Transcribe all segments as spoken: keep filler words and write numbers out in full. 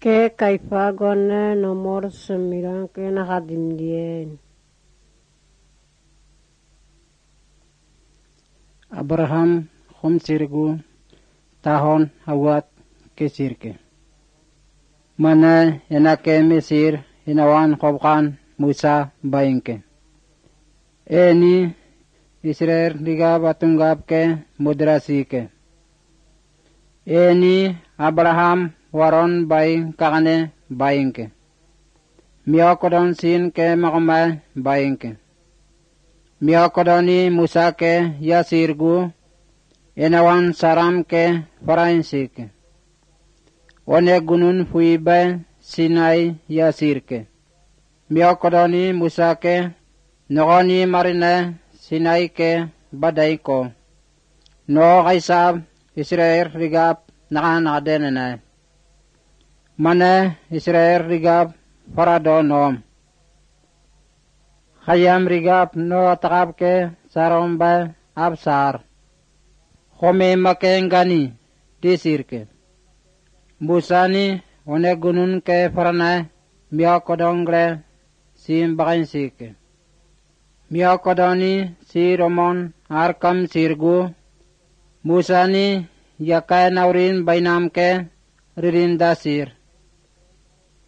Ke kaifagon nomor sembilan ke nakadimdien. Abraham khumsirgu tahon hawat kesirke. Mana enake mesir hinawan khobkan Musa baingke. Eni Israel diga batungap ke mudrasike. Eni Abraham waron baing kakane baingke. Miyokodon sin ke makamay baingke. Miyokodoni Musa ke yasirgu enawan saram ke faransike. One gunun fuibe Sinai yasirke. Miyokodoni Musa ke nogoni marine Sinai ke badaiko. No kaisab Israel rigap nakanakadenene. Mane Israel rigap farado nom. Khayam rigap no takap ke saromba absar. Khome makengani disirke. Musani one gunun ke farana miyakodongre sim bakansike. Miyakodoni si Romon arkam sirgu. Musani yakay naurin bainam ke ririndasir.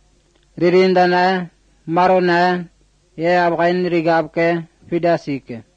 Ririndana marona ye abkain rigab ke fidasike.